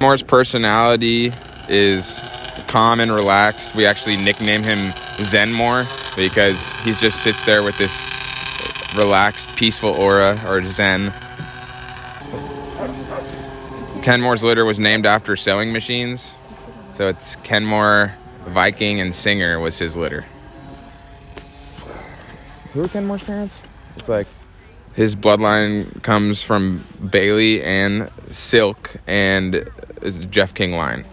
Kenmore's personality is calm and relaxed. We actually nickname him Zenmore because he just sits there with this relaxed, peaceful aura, or Zen. Kenmore's litter was named after sewing machines. So it's Kenmore, Viking, and Singer was his litter. Who are Kenmore's parents? It's like his bloodline comes from Bailey and Silk and Jeff King line.